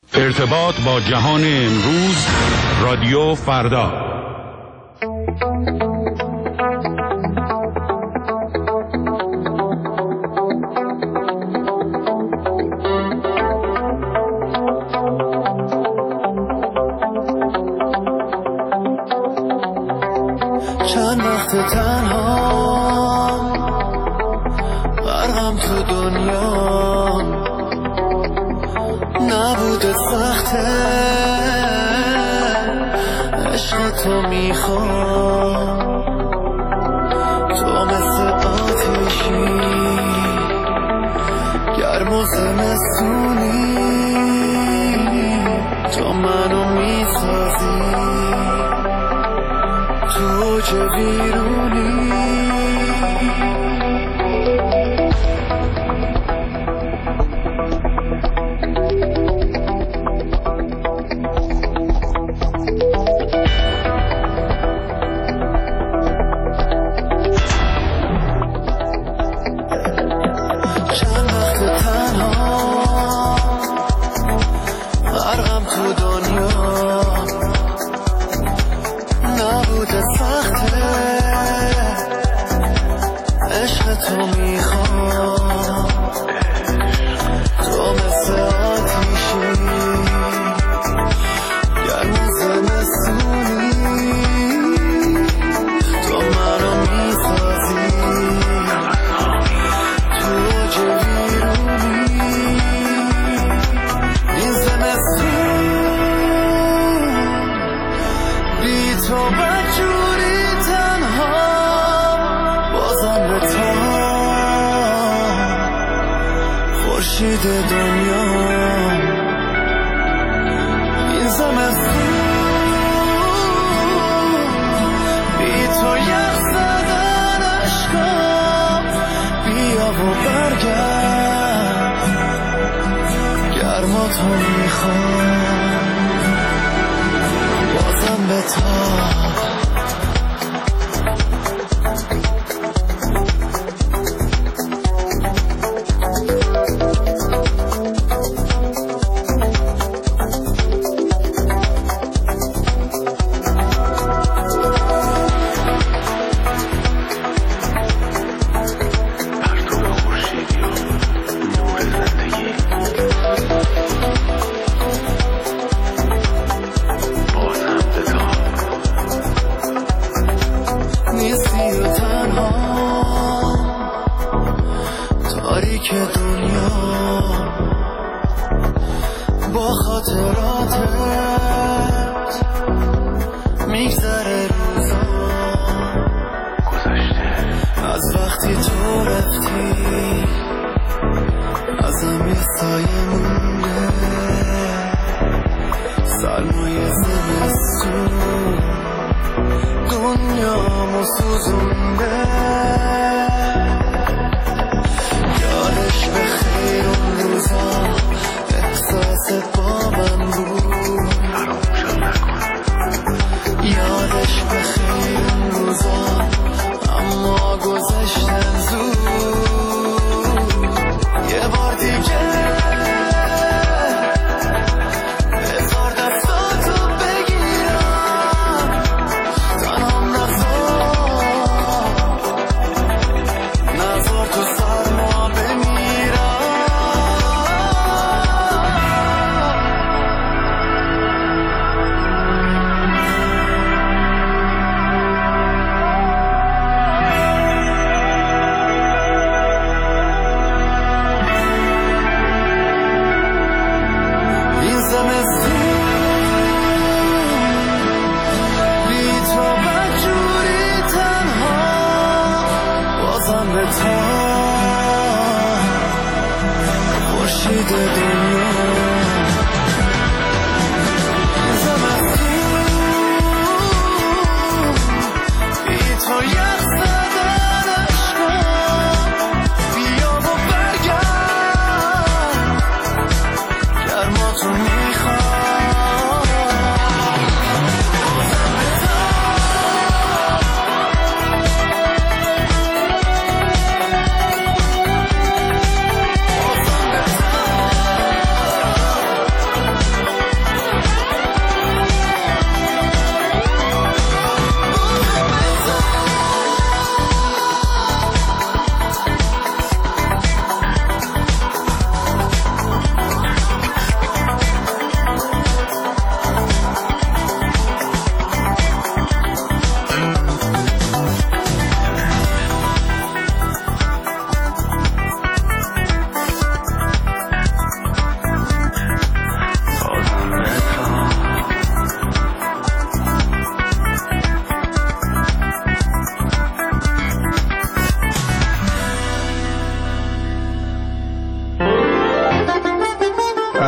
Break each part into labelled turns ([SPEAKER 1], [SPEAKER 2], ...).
[SPEAKER 1] ارتباط با جهان امروز، رادیو فردا.
[SPEAKER 2] چند وقت تنها غرقم تو دنیا، نبوده سخته عشق تو میخوام، تو مثل آتیشی گرم و زمستونی، تو منو میسازی تو اوج ویرونی.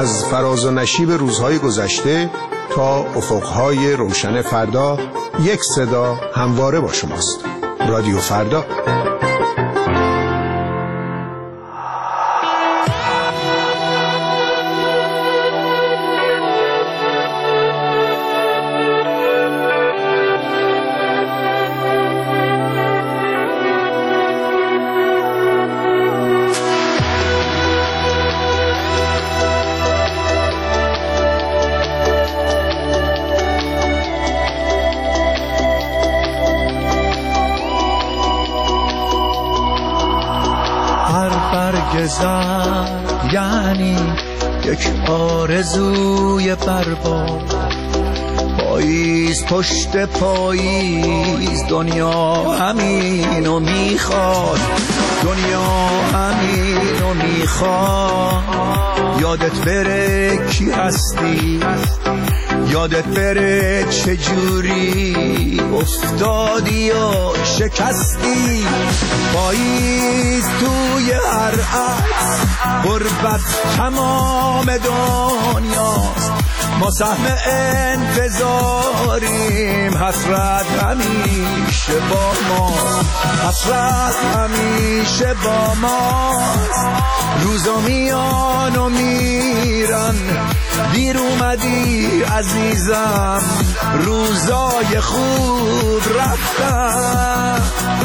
[SPEAKER 3] از فراز و نشیب روزهای گذشته تا افقهای روشن فردا، یک صدا همواره با شماست. رادیو فردا.
[SPEAKER 2] یعنی یک آرزوی برباد، پاییز پشت پاییز دنیا همینو میخواد، دنیا همینو میخواد. یادت بره کی هستی، یادت بره چجوری افتادی و شکستی. پاییز توی هر عکس، غربت تمام دنیاست. ما سهم انتظاریم، حسرت همیشه با ماست، حسرت همیشه با ماست. روزا میان و میرن، دیر اومدی عزیزم، روزای خوب رفتن.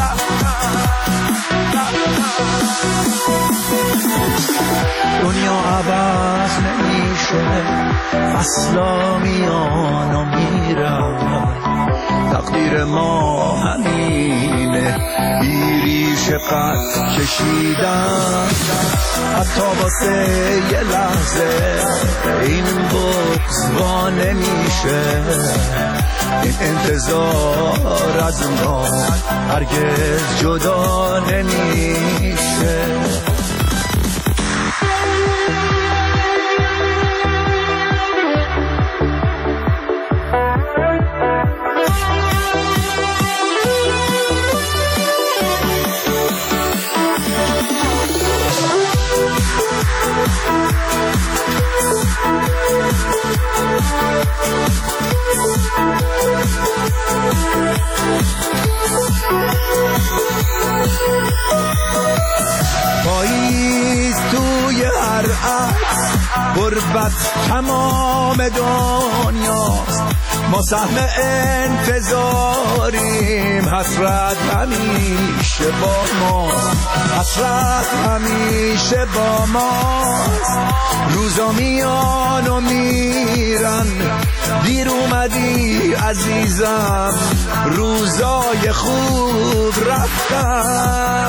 [SPEAKER 2] دنیا عوض نمیشه، فصلا میان و میرن، تقدیر ما همینه، بیریش قد کشیدن. حتی واسه یه لحظه این بغض وا نمیشه، این انتظار از ما هرگز جدا نمیشه. پاییز توی هر عکس، غربت تمام دنیاست. ما سهم انتظاریم، حسرت همیشه با ماست، حسرت همیشه با ماست. روزا میان و میرن، دیر اومدی عزیزم، روزای خوب رفتن.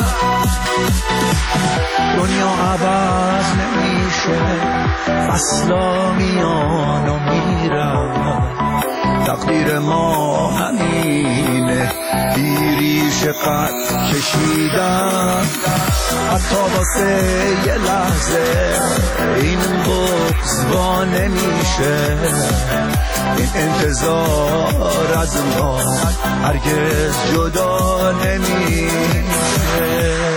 [SPEAKER 2] دنیا عوض نمیشه، فصلا میان و میرن، تقدیر ما همینه، بیریش قد کشیدن. حتی واسه یه لحظه این بغض وا نمیشه، این انتظار از ما هرگز جدا نمیشه.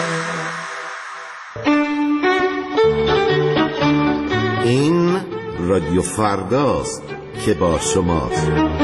[SPEAKER 4] این رادیو فرداست که با شماست.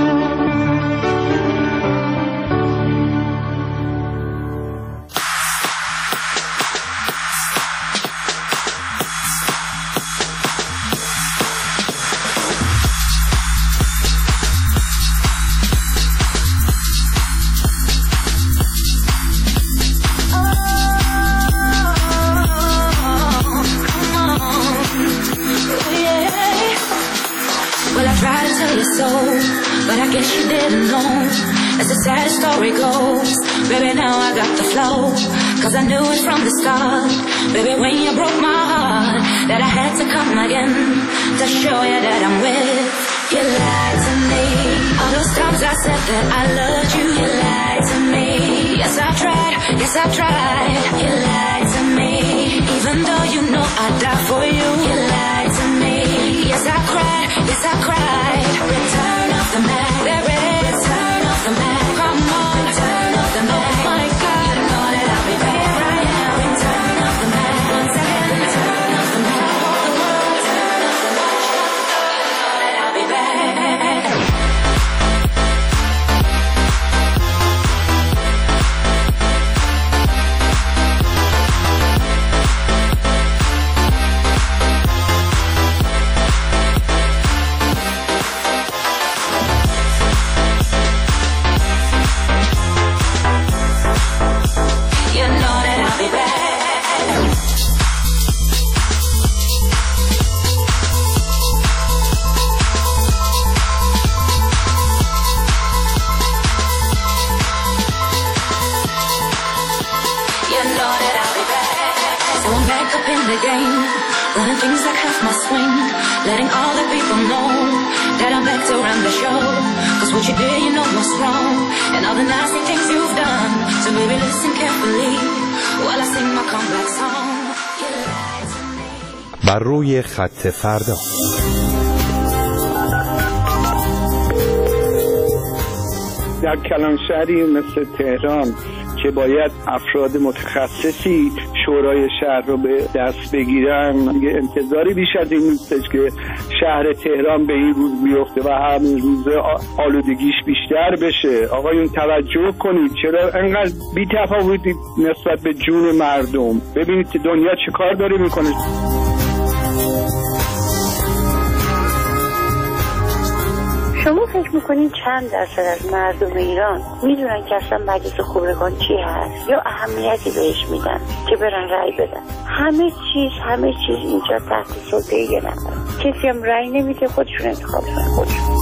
[SPEAKER 5] But I guess you didn't know. As the sad story goes, baby, now I got the flow. Cause I knew it from the start, baby, when you broke my heart, that I had to come again to show you that I'm with. You lied to me. All those times I said that I loved you, you lied to me. Yes, I tried, yes, I tried. You lied to me. Even though you know I'd die for you, you lied to me. Yes, I cried, yes, I cried. Return of the Mac, there it is. Turn off the Mac, come on. Turn off the Mac, oh my God, you know that I'll be back right now. Turn off the Mac, once again. Turn off the Mac, all the world. Turn off the watch, swing, letting all the people know that I'm back to run the show. Cause what you did, you know what's wrong, and all the nasty things you've done. So baby, listen carefully while I sing my comeback song.
[SPEAKER 6] بر روی خط فردا.
[SPEAKER 7] در کلانشهری مثل تهران که باید افراد متخصصی شورای شهر رو به دست بگیرن، یه انتظاری بیش از این نیستش که شهر تهران به این روز بیفته و همین روز آلودگیش بیشتر بشه. آقایون توجه کنید، چرا انقدر بی‌تفاوتی نسبت به جون مردم؟ ببینید که دنیا چه کار داره میکنه.
[SPEAKER 8] شما فکر میکنین چند درصد از مردم ایران میدونن که اصلا مجلس خبرگان چی هست یا اهمیتی بهش میدن که برن رأی بدن؟ همه چیز اینجا تحت سلطه یه نفر. کسی هم رأی نمیده، خودشون انتخاب کنن خودشون.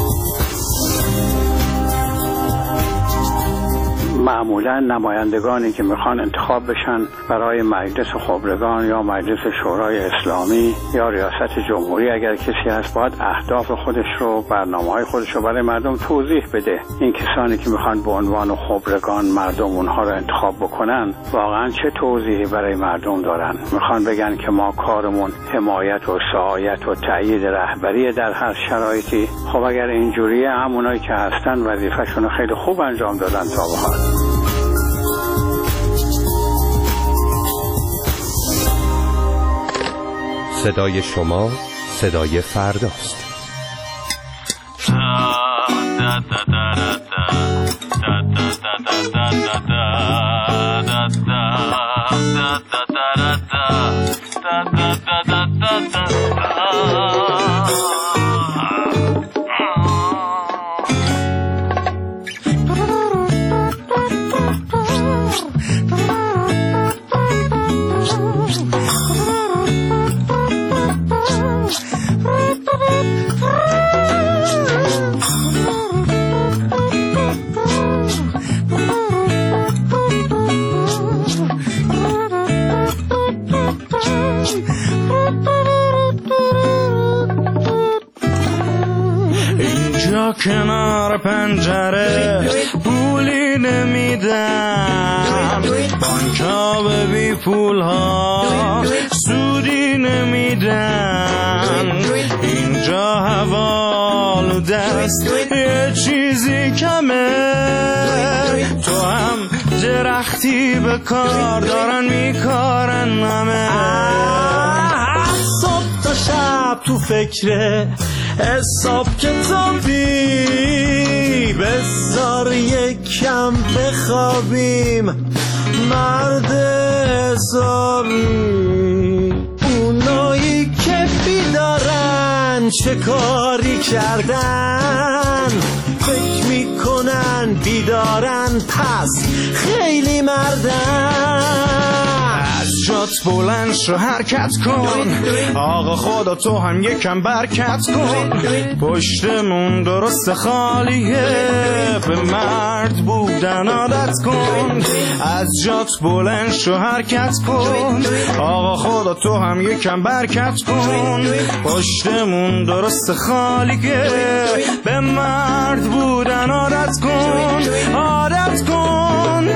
[SPEAKER 9] معمولا نمایندگانی که میخوان انتخاب بشن برای مجلس خبرگان یا مجلس شورای اسلامی یا ریاست جمهوری، اگر کسی هست باید اهداف خودش رو، برنامه‌های خودش رو برای مردم توضیح بده. این کسانی که میخوان به عنوان خبرگان مردم اونها رو انتخاب بکنن واقعا چه توضیحی برای مردم دارن؟ میخوان بگن که ما کارمون حمایت و سعایت و تأیید رهبری در هر شرایطی؟ خب اگر اینجوریه، همونایی که هستن وظیفه‌شون رو خیلی خوب انجام دادن تا به حال.
[SPEAKER 6] صدای شما صدای فرداست.
[SPEAKER 2] کنار پنجره پولی نمیدم، بانک‌ها به بی پول‌ها سودی نمیدن. اینجا حوالو دست یه چیزی کمه، تو هم درختی به کار دارن میکارن همه. صبح تا شب تو فکره حساب کتابی، بذار یکم بخوابیم مرد حسابی. اونایی که بیدارن چه کاری کردن، فکر میکنن بیدارن پس خیلی مردن. از جات بلند شو حرکت کن، آقا خدا تو هم یکم برکت کن. پشتمون درست خالیه، به مرد بودن عادت کن. از جات بلند شو حرکت کن، آقا خدا تو هم یکم برکت کن. پشتمون درست خالیه، به مرد بودن عادت کن، عادت کن.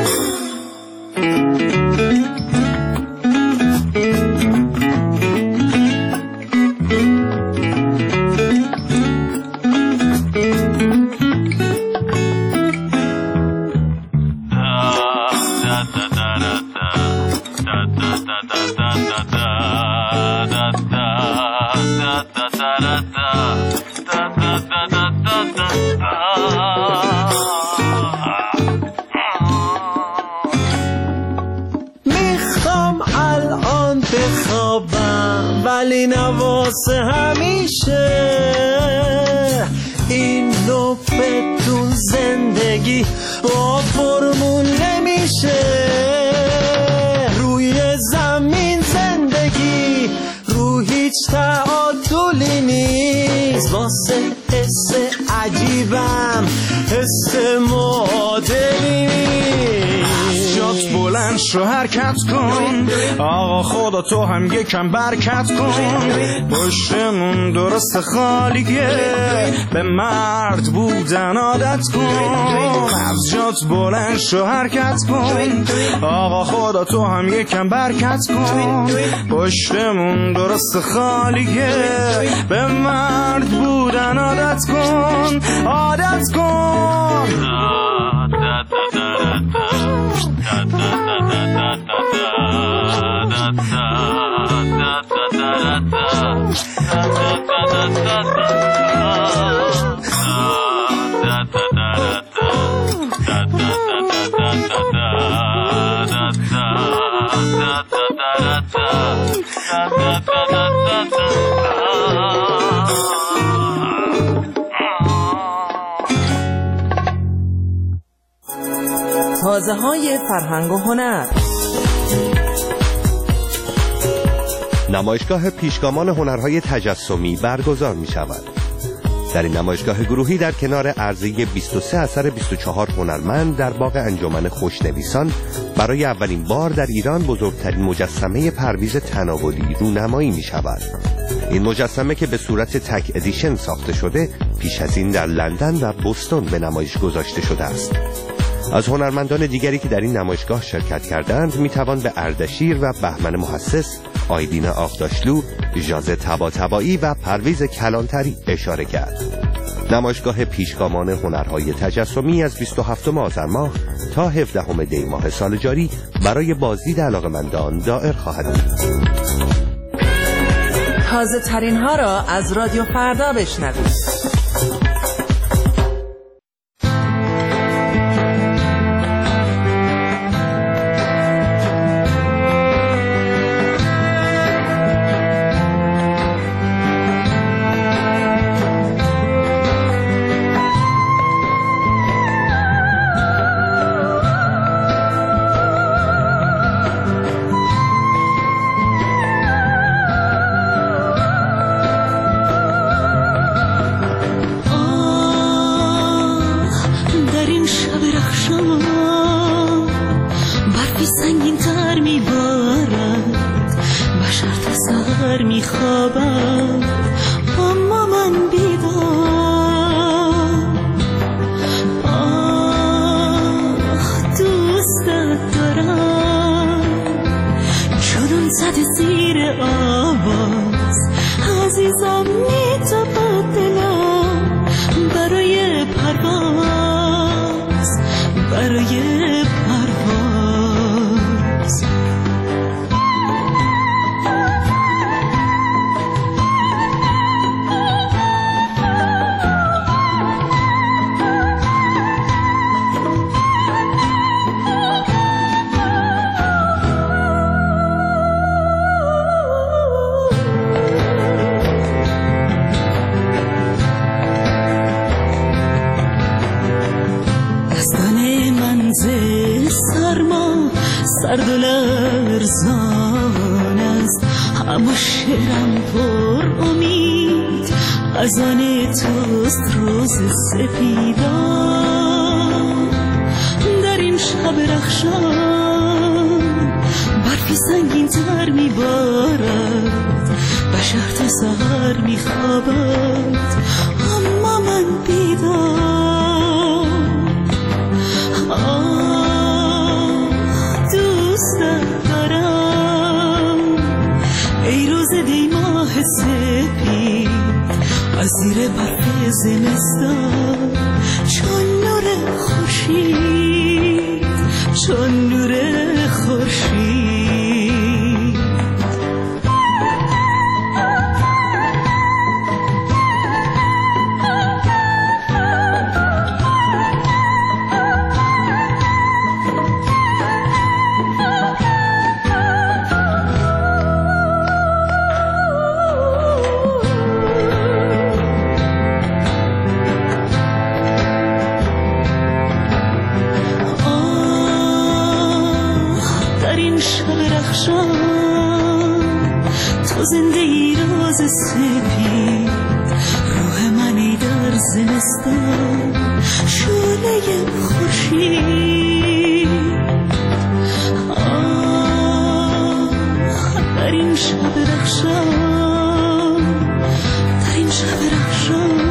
[SPEAKER 2] میخوام الان بخوابم ولی نواسه همیشه، این بدون زندگی با فرمول نمیشه. روی زمین زندگی رو هیچ تعادلی نیست، واسه حس عجیبم حس معادلی نیست.
[SPEAKER 10] جات بلند شو حرکت کن، آقا خدا تو هم یکم برکت کن. پشتمون درست خالیه، به مرد بودن عادت کن. از جات بلند شو حرکت کن، آقا خدا تو هم یکم برکت کن. پشتمون درست خالیه، به مرد بودن عادت کن، عادت کن.
[SPEAKER 11] تازه‌های فرهنگ و هنر.
[SPEAKER 6] نمایشگاه پیشگامان هنرهای تجسمی برگزار می شود. در این نمایشگاه گروهی در کنار عرضه 23 اثر 24 هنرمند در باغ انجمن خوشنویسان برای اولین بار در ایران بزرگترین مجسمه پرویز تناولی رونمایی می شود. این مجسمه که به صورت تک ادیشن ساخته شده، پیش از این در لندن و بوستون به نمایش گذاشته شده است. از هنرمندان دیگری که در این نمایشگاه شرکت کردند میتوان به اردشیر و بهمن محسس، آیدین آقداشلو، ژازه طباطبایی و پرویز کلانتری اشاره کرد. نمایشگاه پیشگامان هنرهای تجسمی از 27 آذر ماه تا 17 دی ماه سال جاری برای بازدید علاقه‌مندان دائر خواهد بود.
[SPEAKER 11] تازه ترین ها را از رادیو فردا بشنوید.
[SPEAKER 12] سرد و لرزان است، اما شعرم پر امید از آن توست روز سپیدان. در این شب رخشان برفی سنگین تر میبارد، بشر تا سحر میخوابد اما من بیدار. سپید از زیر برف زمستان، چون نور خورشید، چون نور خورشید. تو زنده ای روز سپید، روح منی در زمستان، شعله خورشید. شب رخشان، در این شب رخشان.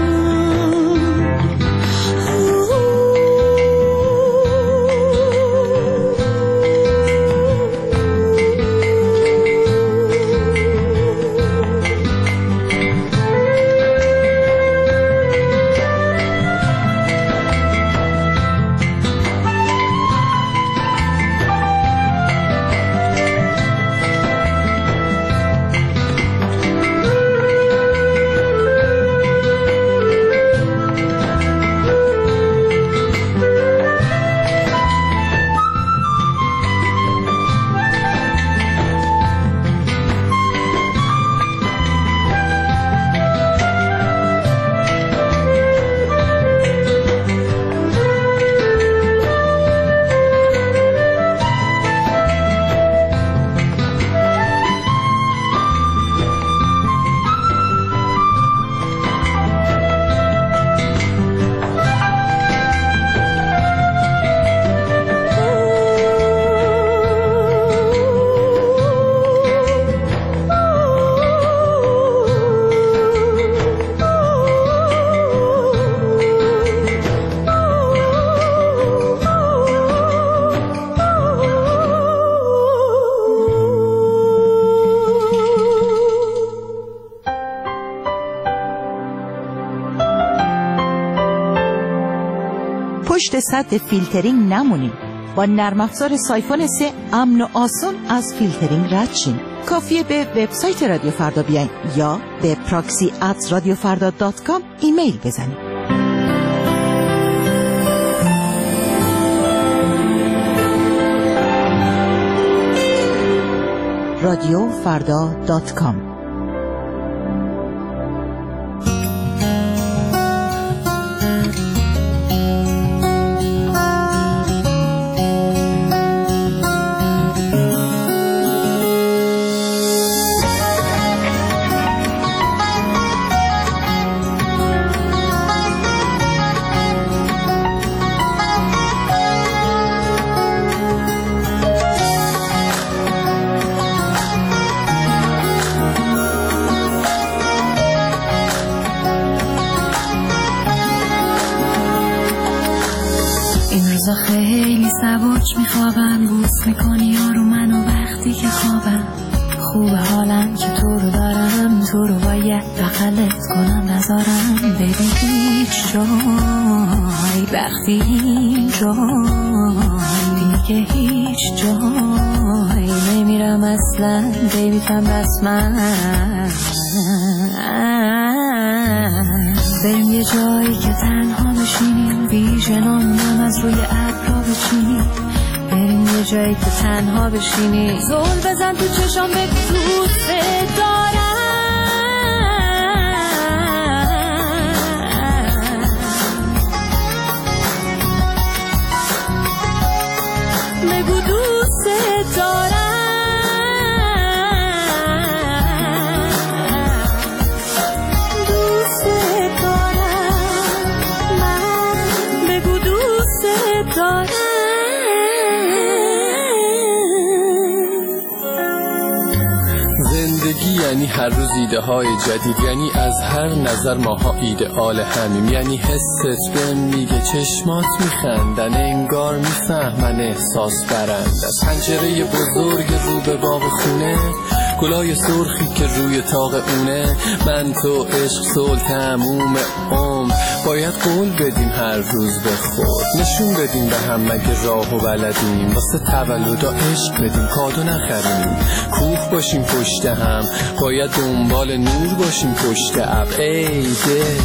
[SPEAKER 13] پشت سد فیلترینگ نمونیم. با نرم افزار سایفون 3 امن و آسون از فیلترینگ رد شیم. کافیه به وبسایت رادیو فردا بیاین یا به proxy@radiofarda.com ایمیل بزنید. radiofarda.com.
[SPEAKER 12] خیلی سبک میخوابم، بوس میکنی یارو منو وقتی که خوابم. خوبه حالم که تو رو دارم، تو رو باید بغلت کنم نذارم بری هیچ جای. وقتی این جای دیگه هیچ جای نمیرم اصلا، بیبی تم بس من. بریم یه جایی که تنها بشینیم، ویژنامونم از روی ابرا بچینیم. بریم یه جایی که تنها بشینیم، زل بزن تو چشام بگو دوست دارم. بگو دوست دارم.
[SPEAKER 14] یعنی هر روز ایده های جدید، یعنی از هر نظر ماها ایدئال همیم. یعنی حست بهم میگه چشمات میخندن، انگار میفهمن احساس برند. از پنجره بزرگ رو به باغ خونه، گلای سرخی که روی طاق اونه. من تو عشق صلح تموم عمر، باید قول بدیم هر روز به خود. نشون بدیم به هم مگه راهو بلدیم، واسه تولدا عشق بدیم کادو نخریم. کوه باشیم پشت هم، باید دنبال نور باشیم پشت ابر. ای ده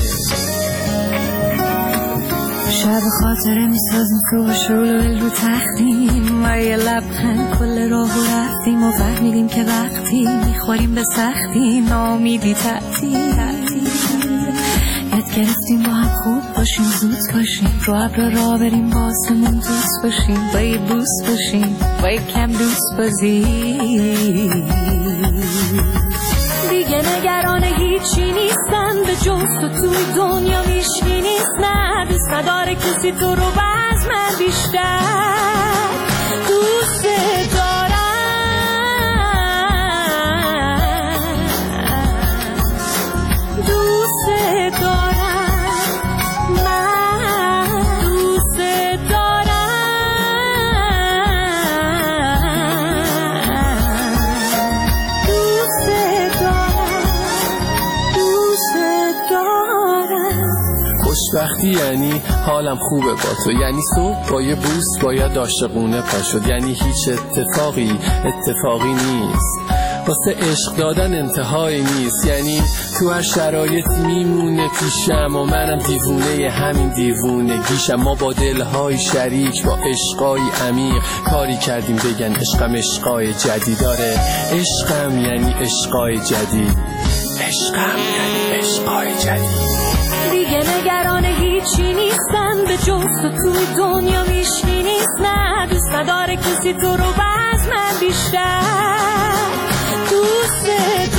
[SPEAKER 12] شب خاطره میسازیم که شلول رو تختیم و یه لبخند کل راهو رفتیم و فهمیدیم که وقتی میخوریم به سختی نامیدی تعطیل. یاد گرفتیم با هم خوب باشیم، زود باشیم، رو ابر را بریم با آسمون دوست باشیم، با یه بوس باشیم، با یه کم دوست بازی. دیگه نگران هیچی نیستم، به جز تو توی دنیا هیچی نیست. نه دوست نداره کسی تو رو باز من بیشتر دوست دارم.
[SPEAKER 14] خوشبختی یعنی حالم خوبه با تو، یعنی صبح با یه بوس باید عاشقونه پا شد، یعنی هیچ اتفاقی نیست، واسه عشق دادن انتهایی نیست، یعنی تو هر شرایطی میمونه پیشم و منم دیوونه همین دیوونگیشم. ما با دلهای شریک با عشقای عمیق کاری کردیم بگن عشقم عشقای جدید داره، عشقم یعنی عشقای جدید، عشقم یعنی عشقای جدید.
[SPEAKER 12] دیگه نگران هیچی نیستم به جز تو توی دنیا میشی نیست، نه دوست نداره کسی تو رو باز من بیشتر دوست